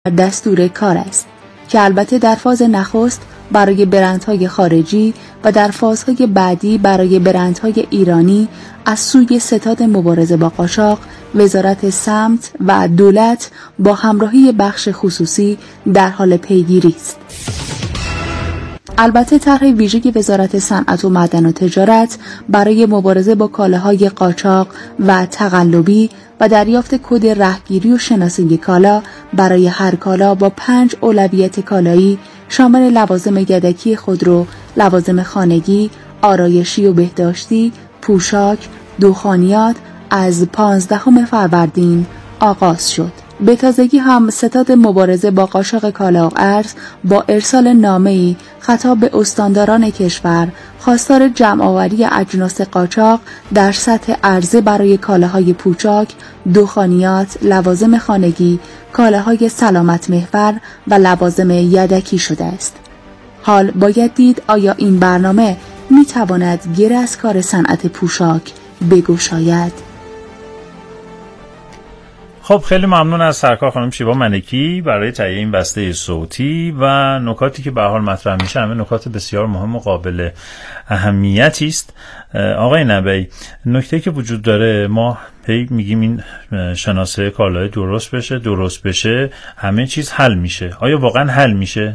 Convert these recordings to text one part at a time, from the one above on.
دستور کار است که البته در فاز نخست برای برندهای خارجی و در فازهای بعدی برای برندهای ایرانی از سوی ستاد مبارزه با قاچاق، وزارت سمت و دولت با همراهی بخش خصوصی در حال پیگیری است. البته طرح ویژه وزارت صنعت و معدن و تجارت برای مبارزه با کالاهای قاچاق و تقلبی و دریافت کد رهگیری و شناسایی کالا برای هر کالا با 5 اولویت کالایی شامل لوازم یدکی خودرو، لوازم خانگی، آرایشی و بهداشتی، پوشاک، دخانیات از 15 فروردین آغاز شد. به تازگی هم ستاد مبارزه با قاچاق کالا و ارز با ارسال نامه‌ای خطاب به استانداران کشور خواستار جمع‌آوری اجناس قاچاق در سطح عرضه برای کالاهای پوشاک، دخانیات، لوازم خانگی، کالاهای سلامت محور و لوازم یدکی شده است. حال باید دید آیا این برنامه می‌تواند گره از کار صنعت پوشاک بگشاید؟ خب خیلی ممنون از سرکار خانم شیوا ملکی برای تهیه این بسته صوتی و نکاتی که به هر حال مطرح میشه همه نکات بسیار مهم و قابل اهمیتی است. آقای نبی، نکته که وجود داره ما میگیم این شناسه کالای درست بشه همه چیز حل میشه. آیا واقعا حل میشه؟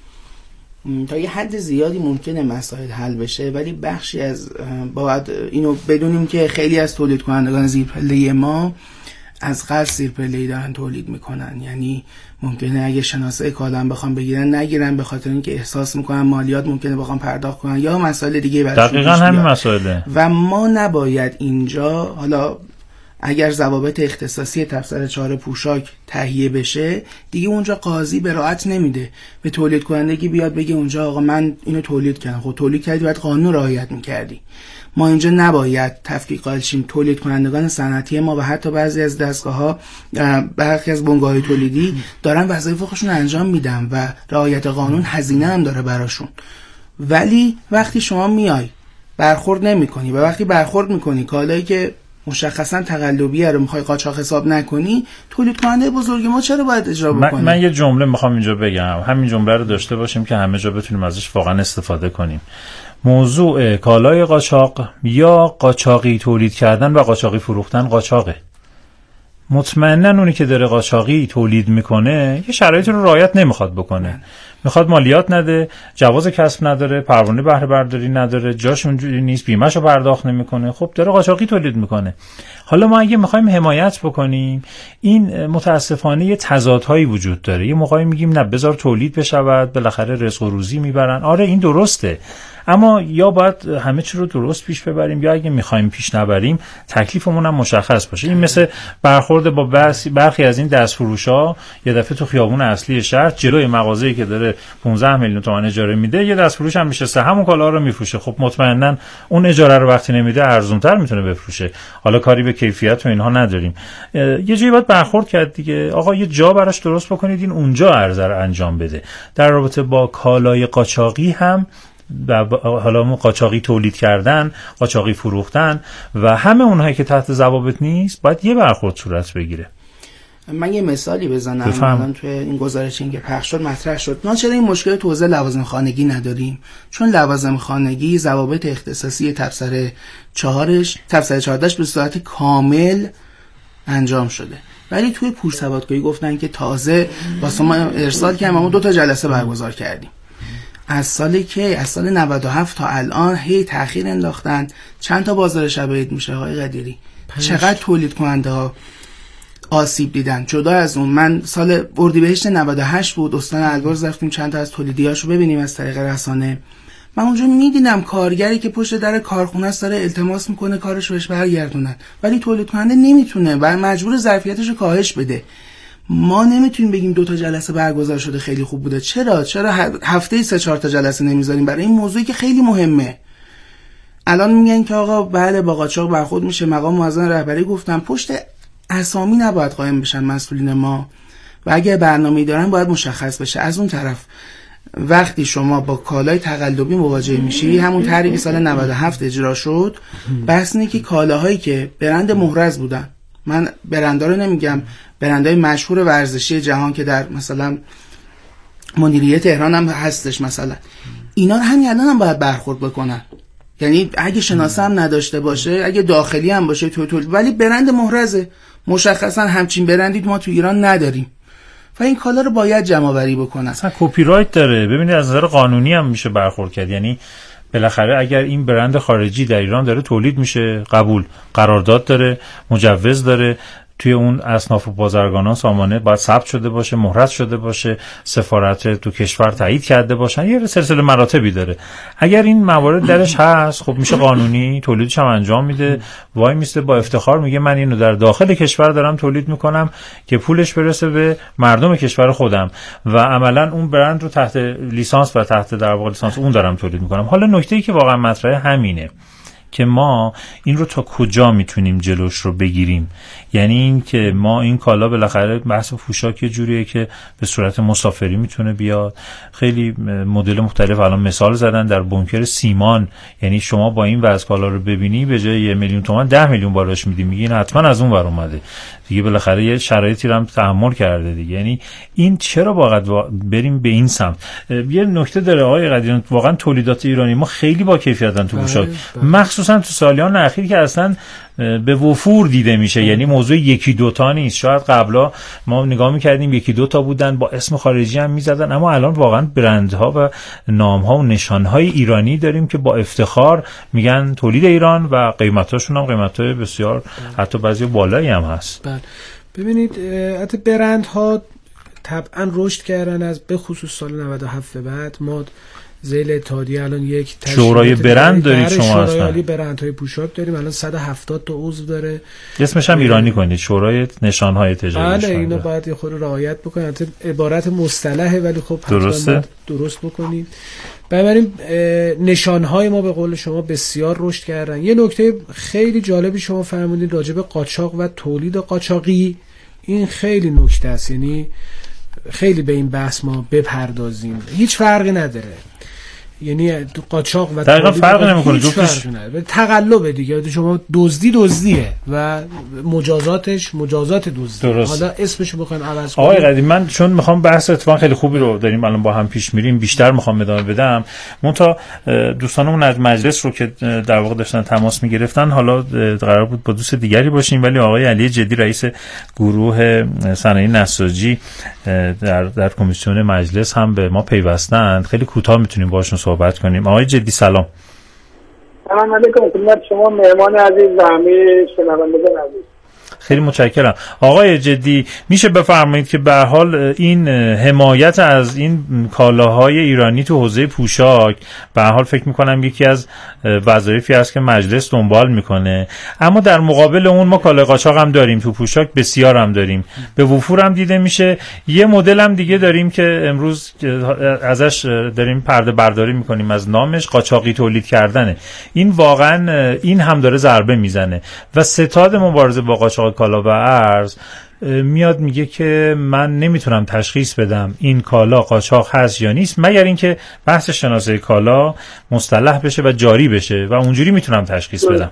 تا یه حد زیادی ممکنه مسائل حل بشه، ولی بخشی از باید اینو بدونیم که خیلی از تولید کنندگان زیرپله ما از قصد زیرپله‌ای دارن تولید میکنن. یعنی ممکنه اگه شناسه کالا بخوام بگیرن نگیرن به خاطر اینکه احساس میکنن مالیات ممکنه بخوام پرداخت کنن یا مسائل دیگه براشون. دقیقاً همین مسائله و ما نباید اینجا، حالا اگر ضوابط اختصاصی تفسیر 4 پوشاک تهیه بشه دیگه اونجا قاضی براحت نمیده به تولید کنندگی بیاد بگه اونجا آقا من اینو تولید کردم. خب تولید کردی باید قانون رعایت میکردی. ما اینجا نباید تفکیک قائل شیم. تولید کنندگان صنعتی ما و حتی بعضی از دستگاه‌ها، برخی از بنگاه‌های تولیدی دارن وظایف خودشون انجام میدن و رعایت قانون هزینه هم داره براشون، ولی وقتی شما میای برخورد نمی‌کنی و وقتی برخورد می‌کنی کالایی که مشخصا تقلبیه رو میخوای قاچاق حساب نکنی، تولید کننده بزرگ ما چرا باید اجرا بکنه؟ من یه جمله میخوام اینجا بگم، همین جمله رو داشته باشیم که همه جا بتونیم ازش واقعا استفاده کنیم. موضوع کالای قاچاق یا قاچاقی تولید کردن و قاچاقی فروختن قاچاقه. مطمئناً اونی که داره قاچاقی تولید میکنه یه شرایطی رو رعایت نمیخواد بکنه. میخواد مالیات نده، جواز کسب نداره، پروانه بهره برداری نداره، جاش اونجوری نیست، بیمه‌شو پرداخت نمیکنه. خب داره قاچاقی تولید میکنه. حالا ما اگه میخوایم حمایت بکنیم، این متاسفانه یه تضادهایی وجود داره. یه موقعی میگیم نه بذار تولید بشود، بالاخره رزق و روزی میبرن. آره این درسته، اما یا باید همه چی رو درست پیش ببریم یا اگه میخوایم پیش نبریم تکلیفمون هم مشخص باشه. این مثل برخورد با برخی از این دستفروشا، یه دفعه تو خیابون اصلی شهر جلوی مغازه‌ای که داره 15 میلیون تومان اجاره میده یه دستفروش هم میشه همون کالا رو میفروشه. خب مطمئنا اون اجاره رو وقتی نمیده ارزان‌تر میتونه بفروشه. حالا کاری به کیفیت و اینها نداریم. یه جایی باید برخورد کرد دیگه. آقا یه جا براش درست بکنید این اونجا عرضه رو انجام بده. در رابطه با کالای قاچاقی هم و حالا قاچاقی تولید کردن، قاچاقی فروختن و همه اونهایی که تحت ضوابط نیست باید یه برخورد صورت بگیره. من یه مثالی بزنم. الان توی این گزارشی که پخش شد مطرح شد ما چرا این مشکل تو حوزه لوازم خانگی نداریم؟ چون لوازم خانگی ضوابط اختصاصی تفسیر 14 به صورت کامل انجام شده، ولی توی پورسوادگویی گفتن که تازه واسه ما ارسال کردیم، ما 2 جلسه برگزار کردیم. از سال 97 تا الان هی تأخیر انداختن. چند تا بازار شب میشه آقای قدیری؟ چقدر تولید کننده ها آسیب دیدن. جدا از اون من سال اردیبهشت 98 بود، استان البرز رفتیم چند تا از تولیدیاشو ببینیم از طریق رسانه. من اونجا میدیدم کارگری که پشت در کارخونه است داره التماس میکنه کارش بهش برگردونن، ولی تولید کننده نمیتونه و مجبور ظرفیتش رو کاهش بده. ما نمیتونیم بگیم 2 جلسه برگزار شده خیلی خوب بوده. چرا هفته 3-4 جلسه نمیذاریم برای این موضوعی که خیلی مهمه؟ الان میگن که آقا بله با قاچاق برخورد میشه. مقام معظم رهبری گفتم پشت اسامی نباید قائم بشن مسئولین ما و اگه برنامه‌ای دارن باید مشخص بشه. از اون طرف وقتی شما با کالای تقلبی مواجه میشی، همون طرحی که سال 97 اجرا شد، بحث اینه که کالاهایی که برند محرز بودن، من برندا رو نمیگم، برندهای مشهور ورزشی جهان که در مثلا مدیریت تهران هم هستش مثلا، اینا همین الان هم باید برخورد بکنن. یعنی اگه شناسه هم نداشته باشه، اگه داخلی هم باشه ولی برند محرزه، مشخصا همچین برندی ما تو ایران نداریم و این کالا رو باید جمع آوری بکنن. اصلا کپی رایت داره. ببینید از نظر قانونی هم میشه برخورد کرد. یعنی بالاخره اگر این برند خارجی در ایران داره تولید میشه، قبول، قرارداد داره، مجوز داره، توی اون اصناف و بازرگانان سامانه باید ثبت شده باشه، مهرز شده باشه، سفارت تو کشور تایید کرده باشن، یه سلسله مراتبی داره. اگر این موارد درش هست، خب میشه قانونی، تولیدش هم انجام میده، وای میسته با افتخار میگه من اینو در داخل کشور دارم تولید میکنم که پولش برسه به مردم کشور خودم و عملا اون برند رو تحت لیسانس و تحت در واقع لیسانس اون دارم تولید میکنم. حالا نکته‌ای که واقعا مطرحه همینه که ما این رو تا کجا میتونیم جلوش رو بگیریم. یعنی این که ما این کالا بالاخره بحث پوشاک یه جوریه که به صورت مسافری میتونه بیاد. خیلی مدل مختلف الان مثال زدن در بنکر سیمان، یعنی شما با این وضع کالا رو ببینی به جای 1 میلیون تومان 10 میلیون بالاش میدی، میگی این حتما از اون ور اومده دیگه، بالاخره یه شرایطی رو هم تحمل کرده دیگه. یعنی این چرا باید بریم به این سمت؟ یه نکته داره آقای قدیران، واقعا تولیدات ایرانی ما خیلی با کیفیتن تو پوشاک، مخصوصا تو سالیان اخیر که اصلا به وفور دیده میشه. یعنی موضوع یکی دوتا نیست. شاید قبلا ما نگاه میکردیم یکی دوتا بودن با اسم خارجی هم میزدن، اما الان واقعا برندها و نامها و نشانهای ایرانی داریم که با افتخار میگن تولید ایران و قیمتاشون هم قیمتای بسیار حتی بعضی بالایی هم هست. ببینید حتی برندها طبعا رشد کردن از به خصوص سال 97 به بعد. ما ذیل اتحادیه الان یک شورای برند دارید شما اصلا؟ شورای برندهای پوشاک داریم الان 170 تا عضو داره. اسمش هم ایرانی کنید، شورای نشانهای تجاری. بله اینو باید یه خورده رعایت بکنید. عبارت مصطلحه ولی خب درست بکنید. بنابراین نشانهای ما به قول شما بسیار رشد کردن. یه نکته خیلی جالبی شما فرمودین راجع به قاچاق و تولید قاچاقی، این خیلی نکته است. یعنی خیلی به این بحث ما بپردازیم. هیچ فرقی نداره، یعنی قاچاق و دقیقاً فرق نمیکنه، جفتش تقلب دیگه. شما دزدیه و مجازاتش مجازات دزدی. حالا اسمشو بخوایم عوض کنیم. آقای قدیم، من چون میخوام بحث اتفاقا خیلی خوبی رو داریم الان با هم پیش میریم، بیشتر میخوام ادامه بدم. منتها دوستانمون از مجلس رو که در واقع داشتن تماس میگرفتن، حالا قرار بود با دوست دیگری باشیم ولی آقای علی جدی رئیس گروه صنایع نساجی در کمیسیون مجلس هم به ما پیوستند. خیلی کوتاه میتونیم باشون صحبت کنیم. آقای جدی سلام. سلام علیکم خدمت شما مهمان عزیز و همه شنوندگان عزیز. خیلی متشکرم. آقای جدی میشه بفرمایید که به هر حال این حمایت از این کالاهای ایرانی تو حوزه پوشاک به هر حال فکر میکنم یکی از وظایفی است که مجلس دنبال میکنه، اما در مقابل اون ما کالای قاچاق هم داریم تو پوشاک، بسیار هم داریم، به وفور هم دیده میشه. یه مدل هم دیگه داریم که امروز ازش داریم پرده برداری میکنیم از نامش، قاچاقی تولید کردنه. این واقعا این هم داره ضربه میزنه و ستاد مبارزه با قاچاق کالا و ارز میاد میگه که من نمیتونم تشخیص بدم این کالا قاچاق هست یا نیست مگر اینکه بحث شناسه کالا مصطلح بشه و جاری بشه و اونجوری میتونم تشخیص بدم.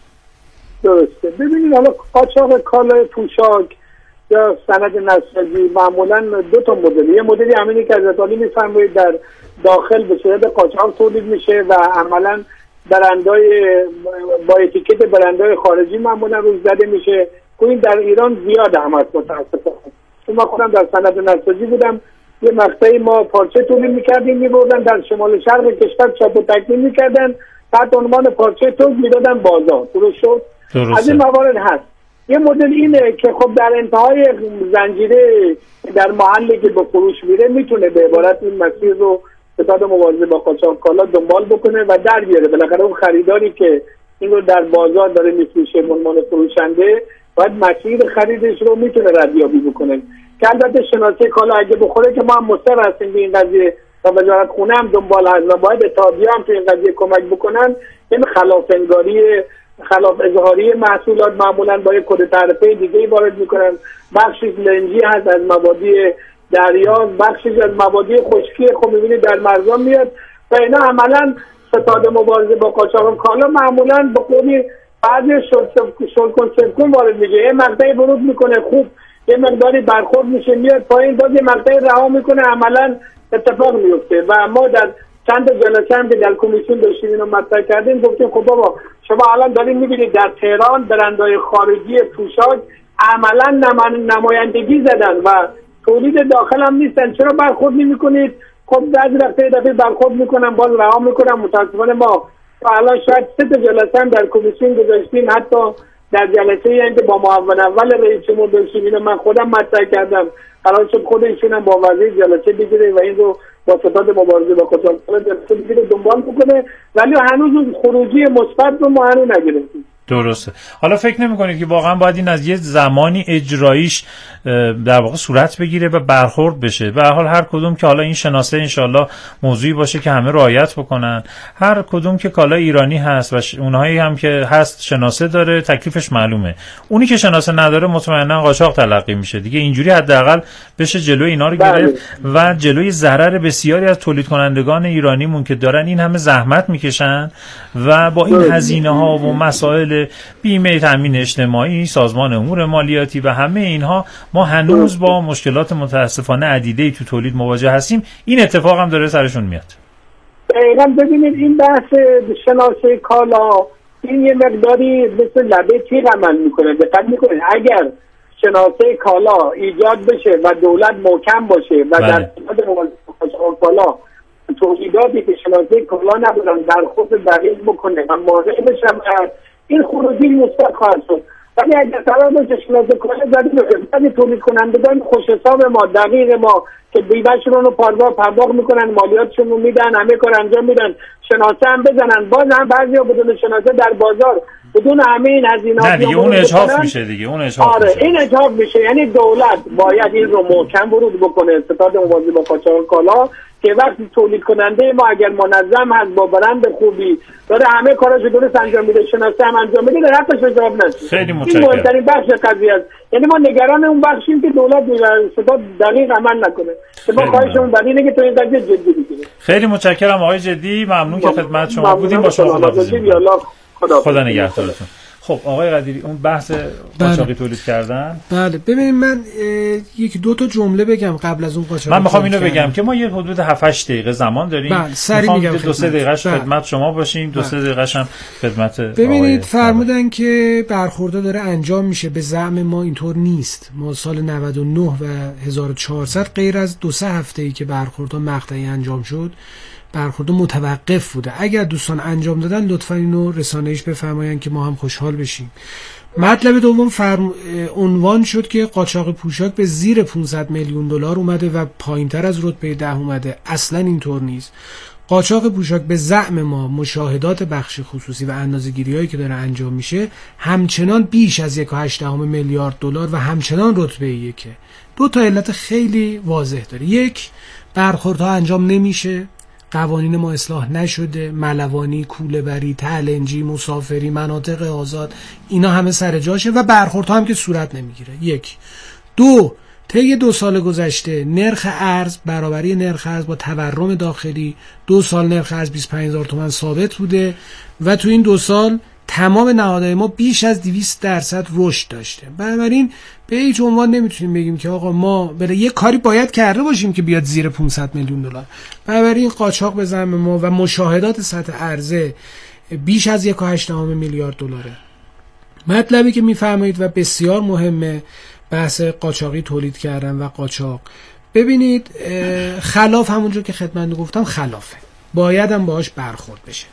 درسته. ببینید حالا قاچاق کالای پوشاک یا سند نساجی معمولا دو تا مدل. یه مدلی همینی که از علی میفرمایید در داخل به صورت قاچاق تولید میشه و عملا برندهای با اتیکت برندهای خارجی معمولا روش زده میشه. این در ایران زیاد هم هست متاسفانه. چون من خودم در صنعت نساجی بودم، یه مقطعی ما پارچه تولید میکردیم میبردن در شمال شرق کشور چاپ و تکمیل میکردن، تحت عنوان پارچه تولید میدادن بازار. درست شد؟ از این موارد هست. یه مدل اینه که خب در انتهای زنجیره در محلی که به فروش میره میتونه به عبارت این مسیر رو ستاد مبارزه با قاچاق کالا دنبال بکنه و در بیاره. بالاخره اون خریداری که این رو در بازار داره میفروشه به عنوان فروشنده باید مسیر خریدش رو میتونه ردیابی بکنه. که البته شناسه کالا اگه بخوره که ما هم مصر هستیم به این قضیه و وزارت خونه هم دنبال هست و باید اتحادیه هم تو این قضیه کمک بکنن. این خلاف اظهاری محصولات معمولا با یک کد تعرفه دیگه وارد میکنن. بخشی لنجی هست از مبادی دریا، بخشی از مبادی خشکی، خب میبینید در مرزان میاد و اینا عملا ستاد مبارزه با قاچاق کالا معمولا به قولی بعضی شلکن وارد میگه، یه مقطعی ورود میکنه خوب یه مقداری برخورد میشه میاد پایین، باز یه مقطعی رها میکنه، عملا اتفاق میفته. و ما در چند جلسه هم که در کمیسیون داشتیم اینو مطرح کردیم، گفتیم خب بابا شما الان دارین میبینید در تهران برندهای خارجی پوشاک عملا نمایندگی زدن و تولید داخل هم نیستن، چرا برخورد نمیکنید؟ خب بعضی وقتا یه دفعه برخورد میکنن باز رها میکنن. متاسفانه ما الان شاید 3 جلسه هم در کمیسیون گذاشتیم، حتی در جلسه هم که با معاون اول رئیس جمهور داشتیم اینو من خودم مطرح کردم، قرار شد خود ایشون هم با وزیر جلسه بگیره و این رو با ستاد مبارزه با قاچاق جلسه بگیره دنبال بکنه، ولی هنوز اون خروجی مثبت رو ما هنوز نگرفتیم. درسته. حالا فکر نمی‌کنید که واقعا باید این از یه زمانی اجراییش در واقع صورت بگیره و برخورد بشه؟ به هر حال هر کدوم که حالا این شناسه انشالله موضوعی باشه که همه رعایت بکنن، هر کدوم که کالای ایرانی هست و اونهایی هم که هست شناسه داره، تکلیفش معلومه. اونی که شناسه نداره مطمئنا قاچاق تلقی میشه دیگه. اینجوری حداقل بشه جلوی اینا رو گرفت و جلوی ضرر بسیاری از تولید کنندگان ایرانیمون که دارن این همه زحمت میکشن و با این هزینه‌ها و مسائل بیمه تامین اجتماعی، سازمان امور مالیاتی و همه اینها ما هنوز با مشکلات متاسفانه عدیده‌ای تو تولید مواجه هستیم. این اتفاق هم داره سرشون میاد. دقیقاً. ببینید این بحث شناسه کالا این یه مقداری مثل لبه تیغ عمل میکنه. دقت میکنید اگر شناسه کالا ایجاد بشه و دولت محکم باشه و در کالا تولیداتی که شناسه کالا ندارن در خود دقیق بکنه و مانع بشه، این خروجی مثبت خواهد شد. ولی اگر قرار باشه شناسه کالا زده بشه، تولید کنندگان خوش حساب ما، دقیق ما که بیوهشون رو پرداخت میکنن، مالیاتشون رو میدن، همه کار انجام میدن، شناسه هم بزنن، باز هم بعضیا بدون شناسه در بازار بدون همه این هزینه‌ها نه دیگه اون اجحاف میشه دیگه. اون اجحاف میشه. این اجحاف میشه. یعنی دولت باید این رو محکم ورود بکنه، ستاد مبارزه با قاچاق کالا، که وقتی تولید کننده ما اگر منظم هست با برند خوبی داره همه کاراشو درست انجام میده، شناسه هم انجام میده، در حقش اجحاف نشه. خیلی متشکرم. این مهمترین بخش قضیه است. یعنی ما نگران اون بخشیم که دولت ستاد دقیق عمل نکنه. ما خواهشمون بعد اینه که تو این قضیه جدی بگیرید. خیلی متشکرم آقای جدی، ممنون که خدمت شما بودیم. با شما خدا نگهدارتون. خب آقای قدیری، اون بحث قاچاقی تولید کردن. بله ببینید من یک دو تا جمله بگم قبل از اون قاچاق. من میخوام اینو بگم که ما یه حدود 7-8 دقیقه زمان داریم. میخوام 2-3 دقیقه‌اش خدمت شما باشیم، 2-3 دقیقه‌ش هم خدمت. ببینید فرمودن که برخورد داره انجام میشه، به زعم ما اینطور نیست. ما سال 99 و 1400 غیر از 2-3 هفته‌ای که برخوردها مقطعی انجام شد، برخورد متوقف بوده. اگر دوستان انجام دادن لطفا اینو رسانه‌ایش بفرمایید که ما هم خوشحال بشیم. مطلب دوم عنوان شد که قاچاق پوشاک به زیر 500 میلیون دلار اومده و پایینتر از رتبه 10 اومده. اصلا اینطور نیست. قاچاق پوشاک به زعم ما، مشاهدات بخش خصوصی و اندازه‌گیری‌هایی که داره انجام میشه، همچنان بیش از 1.8 میلیارد دلار و همچنان رتبه 1. دو تا علت خیلی واضح داره. یک، برخوردها انجام نمیشه، قوانین ما اصلاح نشده، ملوانی، کوله‌بری، تلنجی، مسافری، مناطق آزاد، اینا همه سر جاشه و برخوردها هم که صورت نمیگیره. یک. دو، طی 2 سال گذشته نرخ ارز، برابری نرخ ارز با تورم داخلی، 2 سال نرخ ارز 25,000 تومان ثابت بوده و تو این 2 سال تمام نهادهای ما بیش از 200% رشد داشته. بنابراین به هیچ عنوان نمیتونیم بگیم که آقا ما برای یه کاری باید کرده باشیم که بیاد زیر 500 میلیون دلار. بنابراین قاچاق به زعم ما و مشاهدات سطح عرضه بیش از 1.8 میلیارد دلاره. مطلبی که میفرمایید و بسیار مهمه، بحث قاچاقی تولید کردن و قاچاق. ببینید خلاف همونجور که خدمت گفتم خلافه، باید هم باهاش برخورد بشه.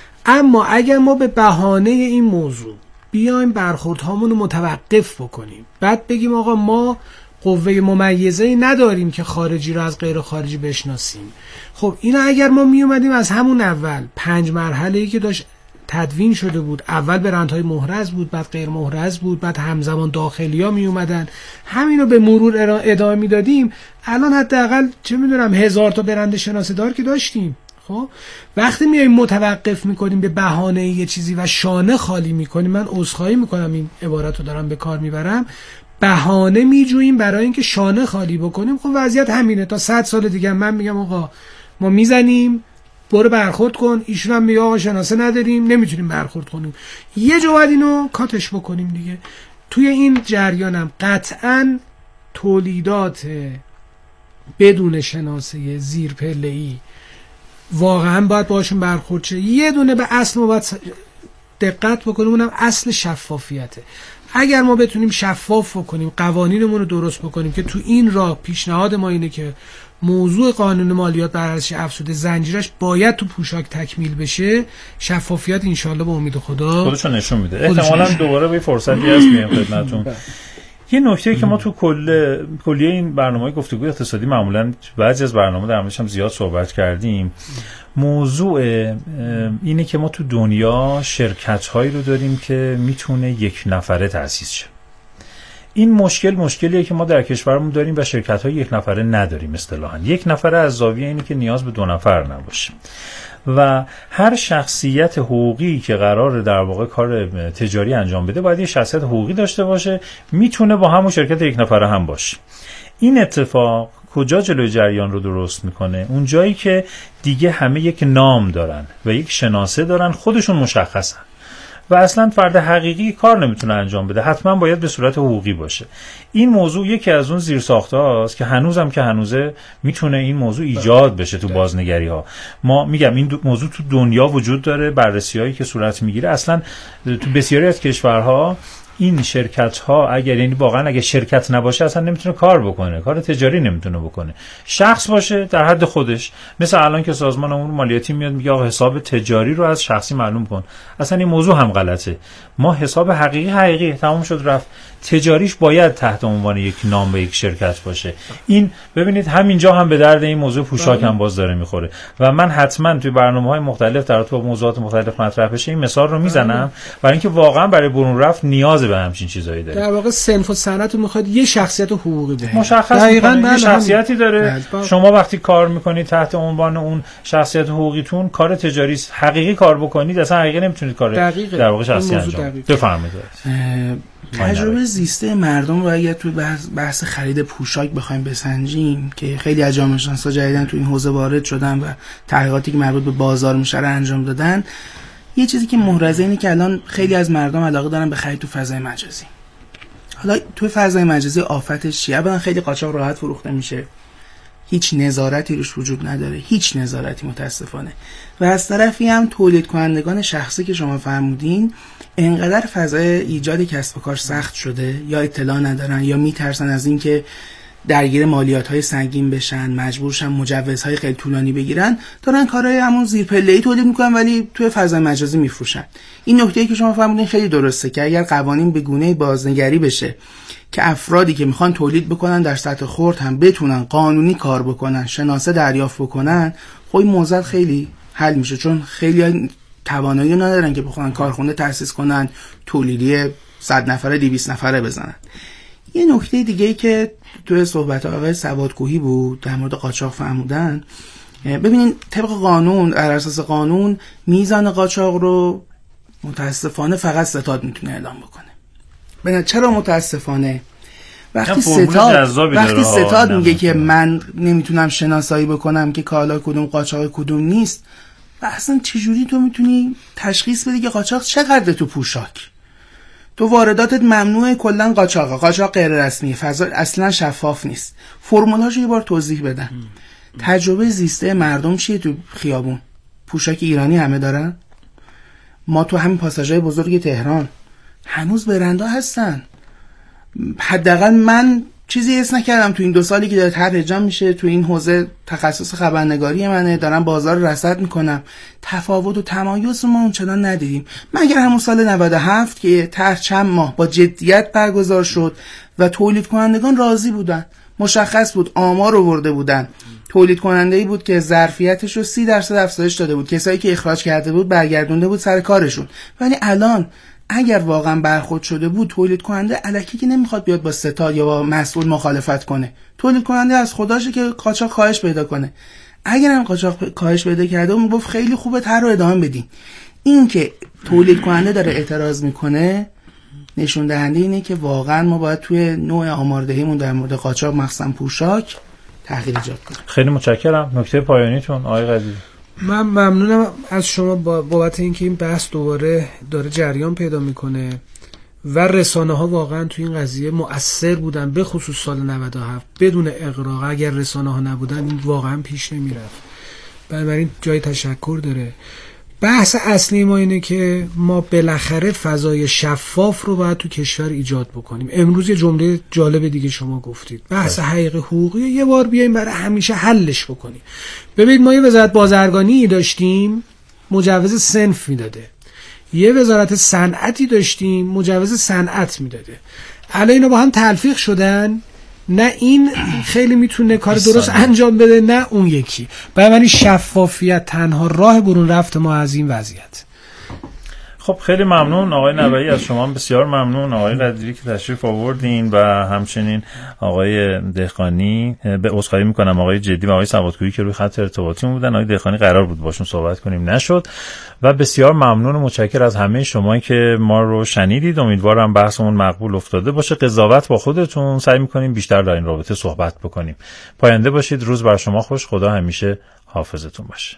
اما اگر ما به بهانه این موضوع بیایم برخوردهامون رو متوقف بکنیم، بعد بگیم آقا ما قوه ممیزه‌ای نداریم که خارجی رو از غیر خارجی بشناسیم، خب اینا اگر ما می اومدیم از همون اول 5 مرحله‌ای که داشت تدوین شده بود، اول برندهای محرز بود، بعد غیر محرز بود، بعد همزمان داخلی‌ها می اومدن، همینو به مرور ادامه میدادیم، الان حداقل چه میدونم 1000 تا برند شناسه‌دار که داشتیم. خب وقتی میایم متوقف میکنیم به بهانه یه چیزی و شانه خالی میکنیم، من عذرخواهی میکنم این عبارت رو دارم به کار میبرم، بهانه میجوییم برای اینکه شانه خالی بکنیم، خب وضعیت همینه. تا 100 سال دیگه من میگم آقا ما میزنیم برو برخورد کن، ایشون هم میگه آقا شناسه نداریم نمیتونیم برخورد کنیم، یه جا باید اینو کاتش بکنیم دیگه. توی این جریانم قطعاً تولیدات بدون شناسه زیرپله‌ای واقعا باید باشون برخورد شه. یه دونه به اصل ما باید دقت بکنیم، اونم اصل شفافیته. اگر ما بتونیم شفاف بکنیم، قوانینمون رو درست بکنیم که تو این راه پیشنهاد ما اینه که موضوع قانون مالیات بر ارزش افزوده زنجیرش باید تو پوشاک تکمیل بشه، شفافیت انشالله به امید خدا خودشون نشون میده. احتمالاً دوباره به فرصتی هست میام خدمتتون. یه نکته که ما تو کلیه این برنامه‌های گفتگوی اقتصادی معمولاً بعضی از برنامه‌ها در موردش هم زیاد صحبت کردیم، موضوع اینه که ما تو دنیا شرکت‌هایی رو داریم که میتونه یک نفره تأسیس شه. این مشکلیه که ما در کشورمون داریم و شرکت‌های یک نفره نداریم. اصطلاحاً یک نفره از زاویه اینه که نیاز به دو نفر نباشه و هر شخصیت حقوقی که قراره در واقع کار تجاری انجام بده باید یه شخصیت حقوقی داشته باشه، میتونه با همون شرکت یک نفره هم باشه. این اتفاق کجا جلوی جریان رو درست میکنه؟ اون جایی که دیگه همه یک نام دارن و یک شناسه دارن، خودشون مشخصن و اصلا فرد حقیقی کار نمیتونه انجام بده، حتما باید به صورت حقوقی باشه. این موضوع یکی از اون زیرساخت‌هاست که هنوزه میتونه این موضوع ایجاد بشه تو بازنگری ها. ما میگم این موضوع تو دنیا وجود داره، بررسی‌هایی که صورت میگیره. اصلا تو بسیاری از کشورها این شرکت ها اگه شرکت نباشه اصلا نمیتونه کار بکنه، کار تجاری نمیتونه بکنه. شخص باشه در حد خودش، مثل الان که سازمان امور مالیاتی میاد میگه آقا حساب تجاری رو از شخصی معلوم کن. اصلا این موضوع هم غلطه. ما حساب حقیقی تمام شد رفت، تجاریش باید تحت عنوان یک نام به یک شرکت باشه. این ببینید همینجا هم به درد این موضوع پوشاک هم باز داره میخوره و من حتما توی برنامه‌های مختلف در تو موضوعات مختلف مطرح بشه این مثال رو میزنم برای اینکه واقعا برای برون رفت نیاز به همچین چیزایی داره. در واقع صنف و صنعت میخواد یه شخصیت حقوقی بده، مشخص میکنه یه شخصیتی داره. شما وقتی کار میکنید تحت عنوان اون شخصیت حقوقیتون کار تجاری حقیقی کار بکنید، اصلا حقیقی نمیتونید کار در واقع شخصی انجام بدید. بفرمایید. تجربه زیسته مردم رو اگر توی بحث خرید پوشاک بخوایم بسنجیم که خیلی از جامعه شناسا جدیدن تو این حوزه وارد شدن و تحقیقاتی که مربوط به بازار میشه رو انجام دادن، یه چیزی که محرزه اینه که الان خیلی از مردم علاقه دارن به خرید تو فضای مجازی. حالا تو فضای مجازی آفتش چیه؟ اولا خیلی قاچاق راحت فروخته میشه، هیچ نظارتی روش وجود نداره، هیچ نظارتی متاسفانه. و از طرفی هم تولید کنندگان شخصی که شما فرمودین انقدر فضای ایجاد کسب و کار سخت شده، یا اطلاع ندارن یا میترسن از این که درگیر مالیات‌های سنگین بشن، مجبورشن مجوزهای خیلی طولانی بگیرن، دارن کارهای همون زیرپله‌ای تولید میکنن ولی توی فضای مجازی میفروشن. این نکته‌ای که شما فرمودین خیلی درسته که اگر قوانین به گونه‌ای بازنگری بشه که افرادی که میخوان تولید بکنن در سطح خرد هم بتونن قانونی کار بکنن، شناسه دریافت بکنن، خب این موضوع خیلی حل میشه، چون خیلی توانایی ندارن که بخوان کارخونه تأسیس کنن، تولیدی 100 نفره 200 نفره بزنن. یه نکته دیگه ای که توی صحبت آقای سوادکوهی بود در مورد قاچاق فرمودن، ببینین طبق قانون، بر اساس قانون میزان قاچاق رو متاسفانه فقط ستاد میتونه اعلام بکنه. چرا متاسفانه؟ وقتی ستاد میگه که من نمیتونم شناسایی بکنم که کالا کدوم قاچاق کدوم نیست، و اصلا چجوری تو میتونی تشخیص بدی که قاچاق چقدر تو پوشاک؟ تو وارداتت ممنوعه، کلا قاچاق غیر رسمی، فضا اصلا شفاف نیست. فرمولاشو یه بار توضیح بدن. تجربه زیسته مردم چیه تو خیابون؟ پوشاک ایرانی همه دارن؟ ما تو همین پاساژهای بزرگ تهران هنوز برندا هستن. حداقل من چیزی حس نکردم تو این 2 سالی که داره طرح اجرا میشه تو این حوزه. تخصص خبرنگاری منه، دارم بازار رو رصد میکنم، تفاوت و تمایز ما اونچنان ندیدیم مگر همون سال 97 که طرح چند ماه با جدیت برگزار شد و تولید کنندگان راضی بودن. مشخص بود، آمار آورده بودن، تولید کننده‌ای بود که ظرفیتش رو 30% افزایش داده بود، کسایی که اخراج کرده بود برگردونده بود سر کارشون. ولی الان اگر واقعا برخورد شده بود، تولید کننده الکی که نمیخواد بیاد با ستاد یا با مسئول مخالفت کنه. تولید کننده از خداشه که قاچاق کاهش پیدا کنه. اگر هم قاچاق کاهش پیدا کرده اون گفت خیلی خوبه، طرح رو ادامه بدین. این که تولید کننده داره اعتراض میکنه نشون دهنده اینه که واقعا ما باید توی نوع آماردهیمون در مورد قاچاق مخصوصا پوشاک تغییر ایجاد کنیم. خیلی متشکرم. نکته پایانیتون آقای قدیری. من ممنونم از شما بابت اینکه این بحث دوباره داره جریان پیدا میکنه و رسانه ها واقعا تو این قضیه مؤثر بودن، به خصوص سال 97 بدون اغراق. اگر رسانه ها نبودن این واقعا پیش نمیرفت. بنابراین جای تشکر داره. بحث اصلی ما اینه که ما بالاخره فضای شفاف رو باید تو کشور ایجاد بکنیم. امروز یه جمله جالب دیگه شما گفتید، بحث حقیقی حقوقی یه بار بیایم برای همیشه حلش بکنیم. ببینید ما یه وزارت بازرگانی داشتیم مجوز صنف میداده، یه وزارت صنعتی داشتیم مجوز صنعت میداده. الان اینا با هم تلفیق شدن، نه این خیلی میتونه کار درست انجام بده نه اون یکی. بنابراین شفافیت تنها راه برون رفت ما از این وضعیت. خب خیلی ممنون آقای نوایی، از شما بسیار ممنون آقای قدیری که تشریف آوردین و همچنین آقای دهقانی، به عذرخواهی میکنم آقای جدی و آقای سوادکویی که روی خط ارتباطی بودن. آقای دهقانی قرار بود باشون صحبت کنیم نشد. و بسیار ممنون و متشکر از همه شما که ما رو شنیدید. امیدوارم بحثمون مقبول افتاده باشه. قضاوت با خودتون، سعی میکنیم بیشتر در این رابطه صحبت بکنیم. پاینده باشید. روز بر شما خوش. خدا همیشه حافظتون باشه.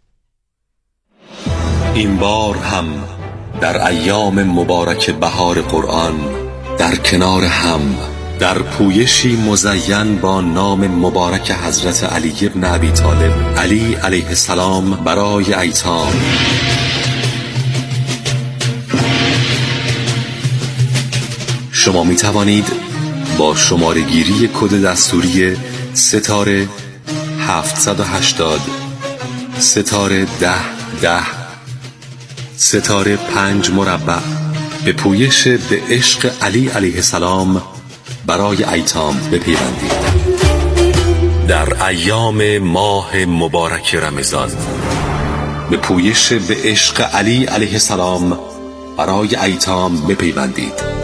این بار هم در ایام مبارک بهار قرآن در کنار هم در پویشی مزین با نام مبارک حضرت علی ابن ابی طالب علی علیه السلام برای ایتام شما می توانید با شماره گیری کد دستوری ستاره 780 ستاره 1010 ستاره 5 مربع به پویش به عشق علی علیه السلام برای ایتام بپیوندید. در ایام ماه مبارک رمضان به پویش به عشق علی علیه السلام برای ایتام بپیوندید.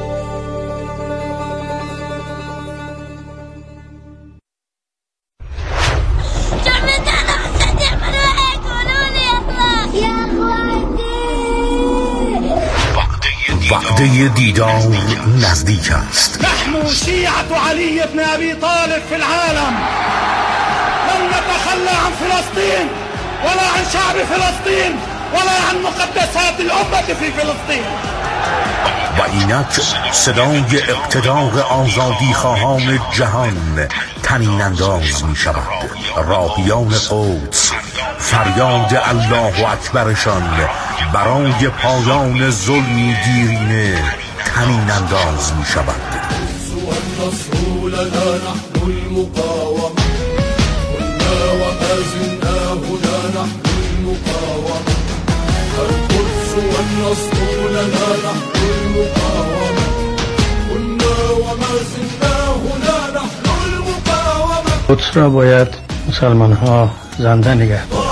وعده دیدار نزدیک است. نحن شیعة علی ابن ابی طالب في العالم لن نتخلى عن فلسطین ولا عن شعب فلسطین ولا عن مقدسات الامة في فلسطین. و اینک صدای اقتدار آزادی خواهان جهان طنین انداز می شود. راهیان قدس فریاد الله اکبرشان برای پایان ظلمی دیرینه طنین انداز می شود. قدس را باید مسلمان ها زنده نگه دارند.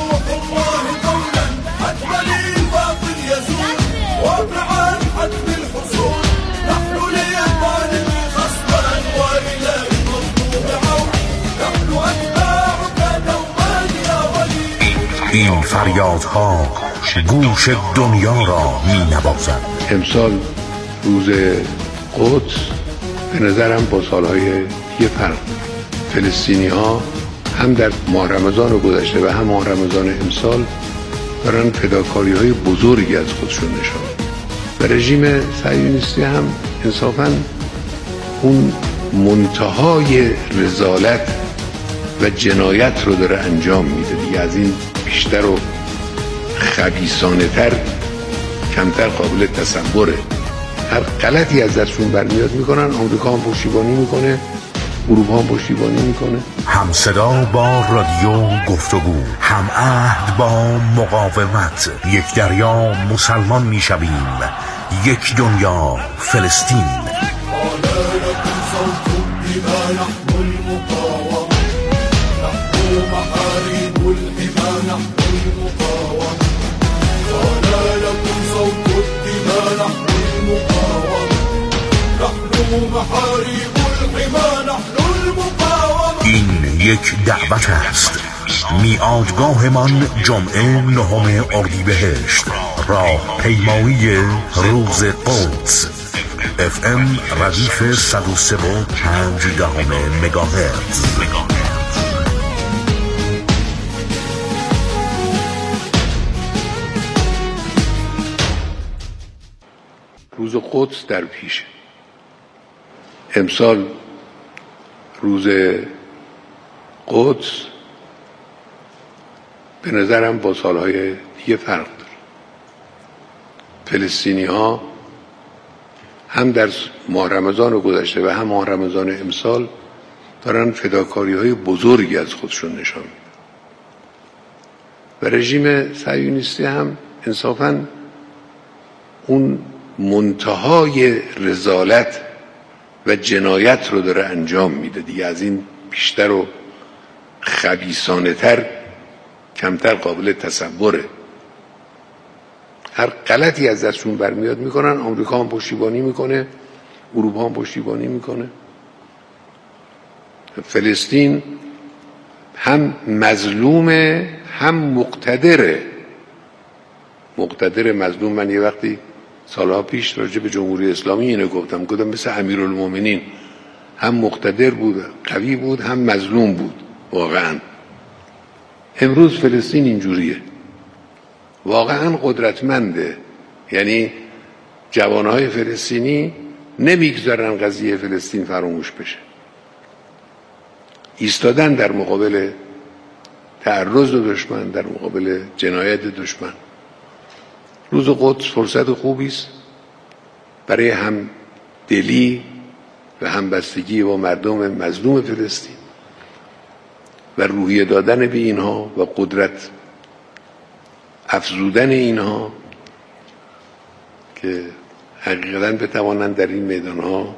این فریادها گوش دنیا را می نوازد. امسال روز قدس به نظرم با سالهای دیگه فرق. فلسطینی ها هم در ماه رمضان گذشته و هم ماه رمضان امسال دارن فداکاری های بزرگی از خودشون نشون و رژیم صهیونیستی هم انصافاً اون منتهای رذالت و جنایت رو داره انجام میده دیگه. از این بیشتر و خبیثانه تر کمتر قابل تصوره. هر غلطی از دستشون برمیاد میکنن. آمریکا هم پشتیبانی میکنه، اروپا هم پشتیبانی میکنه. هم صدا با رادیو گفتگو، هم عهد با مقاومت. یک دریا مسلمان میشویم، یک دنیا فلسطین. این یک دعوت است. میعادگاهمان جمعه 9 اردیبهشت، راه پیمایی روز قدس. FM ردیف 103.5 مگاهرتز. روز قدس در پیشه. امسال روز قدس به نظرم با سالهای دیگه فرق داره. فلسطینی ها هم در ماه رمضان گذشته و هم ماه رمضان امسال دارن فداکاری های بزرگی از خودشون نشان میدن و رژیم صهیونیستی هم انصافاً اون منتهای رذالت و جنایت رو داره انجام میده دیگه. از این بیشتر و خبیثانه تر کمتر قابل تصوره. هر غلطی از دستشون برمیاد میکنن. آمریکا هم پشتیبانی میکنه، اروپا هم پشتیبانی میکنه. فلسطین هم مظلومه هم مقتدره. مقتدر مظلوم. من یه وقتی سالها پیش راجع به جمهوری اسلامی اینو گفتم مثل امیرالمومنین، هم مقتدر بود قوی بود هم مظلوم بود. واقعا امروز فلسطین اینجوریه، واقعا قدرتمنده. یعنی جوانهای فلسطینی نمیگذارن قضیه فلسطین فراموش بشه، ایستادن در مقابل تعرض دشمن، در مقابل جنایت دشمن. روز قدس فرصت خوبی است برای هم دلی و همبستگی با مردم مظلوم فلسطین و روحیه دادن به اینها و قدرت افزودن اینها که حقیقتاً بتوانند در این میدانها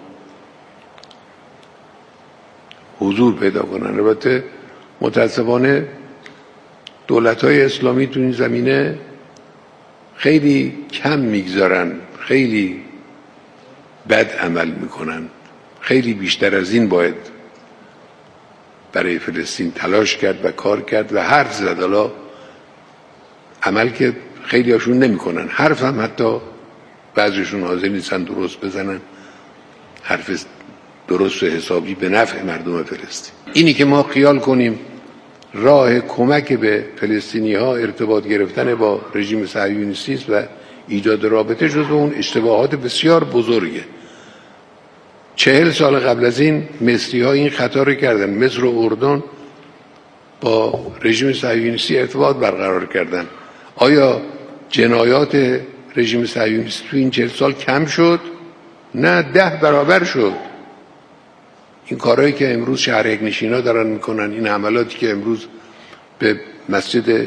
حضور پیدا کنند. البته متاسفانه دولت‌های اسلامی تو این زمینه خیلی کم میگذارن، خیلی بد عمل میکنن. خیلی بیشتر از این باید برای فلسطین تلاش کرد و کار کرد و حرف زد. حالا عمل که خیلی هاشون نمیکنن، حرف هم حتی بعضیشون حاضر نیستن درست بزنن، حرف درست و حسابی به نفع مردم فلسطین. اینی که ما خیال کنیم راه کمک به فلسطینی ها ارتباط گرفتن با رژیم صهیونیستی است و ایجاد رابطه، جزو اون اشتباهات بسیار بزرگه. 40 سال قبل از این مصری ها این خطا رو کردن. مصر و اردن با رژیم صهیونیستی ارتباط برقرار کردن. آیا جنایات رژیم صهیونیستی تو این 40 سال کم شد؟ نه، 10 برابر شد. این کارهایی که امروز شهرک نشینا دارن میکنن، این حملاتی که امروز به مسجد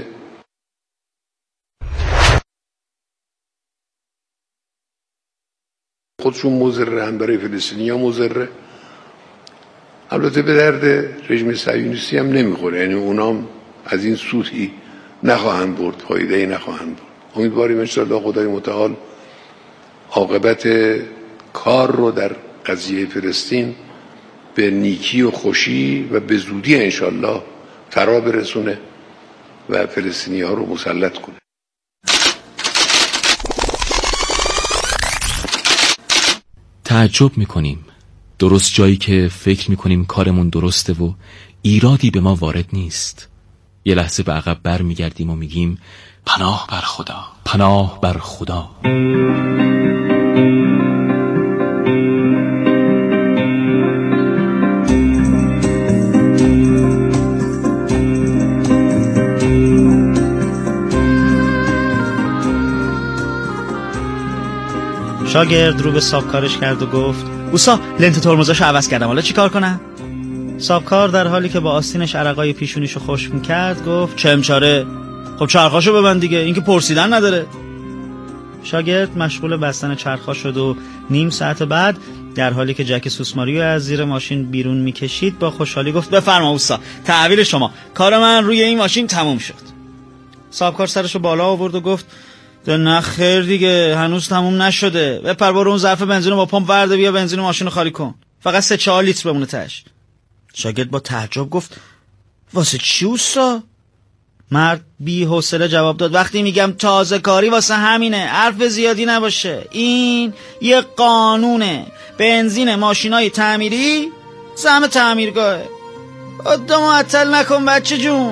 خودشون مضره، هم برای فلسطینی‌ها مضره. البته به درد رژیم صهیونیستی هم نمیخوره، یعنی اونام از این سودی نخواهند برد، فایده‌ای نخواهند برد. امیدواریم انشاءالله خدای متعال عاقبت کار رو در قضیه فلسطین به نیکی و خوشی و به زودی انشاءالله فرا برسونه و فلسطینی ها رو مسلط کنه. تعجب میکنیم درست جایی که فکر میکنیم کارمون درسته و ایرادی به ما وارد نیست، یه لحظه به عقب بر میگردیم و میگیم پناه بر خدا، پناه بر خدا. شاگرد رو به سابکارش کرد و گفت اوسا لنت ترمزاشو عوض کردم، حالا چیکار کنم؟ سابکار در حالی که با آستینش عرقای پیشونیشو خشک میکرد گفت چمچاره، خب چرخاشو ببند دیگه، این که پرسیدن نداره. شاگرد مشغول بستن چرخا شد و نیم ساعت بعد در حالی که جک سوسماریو از زیر ماشین بیرون میکشید با خوشحالی گفت بفرما اوسا، تحویل شما، کار من روی این ماشین تموم شد. سابکار سرشو بالا آورد و گفت نه خیر دیگه، هنوز تموم نشده، بپر برو اون ظرف بنزین رو با پمپ ورده بیا بنزین ماشین رو خالی کن، فقط 3-4 لیتر بمونه تاش. شاگرد با تعجب گفت واسه چی اوستا؟ مرد بی حوصله جواب داد وقتی میگم تازه کاری واسه همینه، حرف زیادی نباشه، این یه قانونه، بنزین ماشینای تعمیری سهم تعمیرگاهه، خودتو معطل نکن بچه جون.